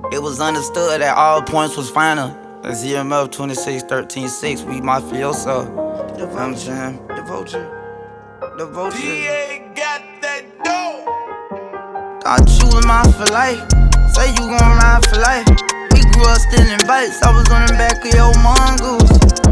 It was understood that all points was final. That's EMF 2613-6, we mafioso. The vulture, the vulture, the vulture. DA got that dope. Thought you was mine for life. Say you gon' ride for life. We grew up stealing bikes. I was on the back of your mongoose.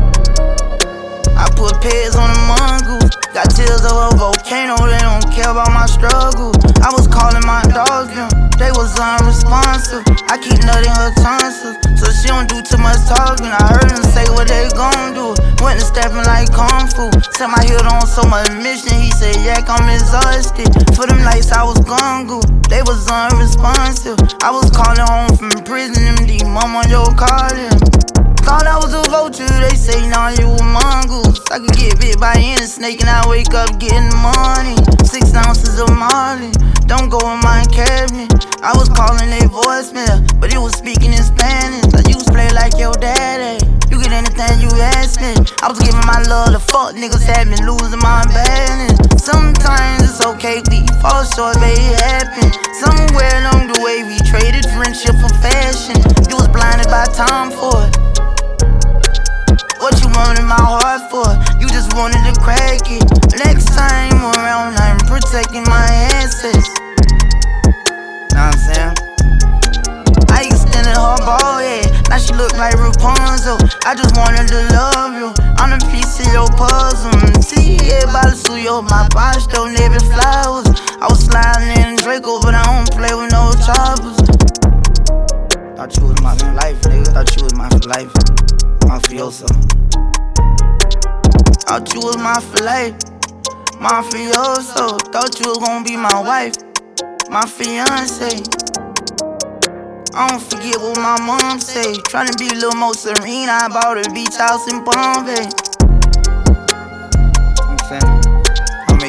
I put pads on the mongoose. Got tears of a volcano. They don't care about my struggle. I was calling my dogs them. They was unresponsive. I keep nutting her tonsils, so she don't do too much talking. I heard them say what they gon' do. Went to stepping like Kung Fu. Set my head on so much mission. He said, Yak, I'm exhausted. For them nights I was gongo. They was unresponsive. I was calling home from prison. Them D mom on your calling. Thought I was a vulture, they say nah you a mongoose. I could get bit by any snake and I wake up getting money. 6 ounces of Molly, don't go in my cabinet. I was calling a voicemail, but it was speaking in Spanish. I used to play like your daddy, you get anything you ask me. I was giving my love to fuck niggas, had me losing my balance. Sometimes it's okay, we fall short, baby, it happen. Somewhere along the way we traded friendship for fashion. You was blinded by time for it. What you wanted my heart for? You just wanted to crack it. Next time around, I'm protecting my assets. Know what I'm saying? I extended her ball head, now she look like Rapunzel. I just wanted to love you, I'm the piece of your puzzle. See, everybody sue you, my boss don't live in flowers. I was sliding in Draco, but I don't play with no choppers. Thought you was my for life, nigga. Thought you was my for life. Mafioso. Thought you was my for life. Mafioso. Thought you was gonna be my wife, my fiance. I don't forget what my mom say. Tryna be a little more serene. I bought a beach house in Bombay. I'm saying, I'ma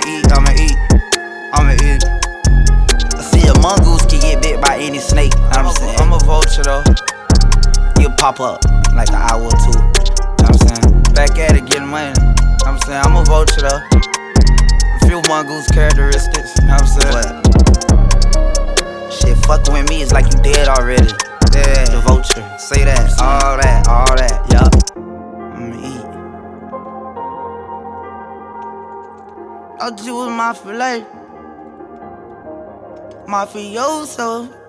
eat. I see a mongoose can get bit by any snake. I'm a vulture though. You'll pop up like an hour or two. You know what I'm saying? Back at it, getting money. You know what I'm saying? I'm a vulture though. A few mongoose characteristics. You know what I'm saying? But shit, fucking with me is like you dead already. Yeah, the vulture. Say that, all that, yup. I'ma eat. Thought you was my for life. Mafioso.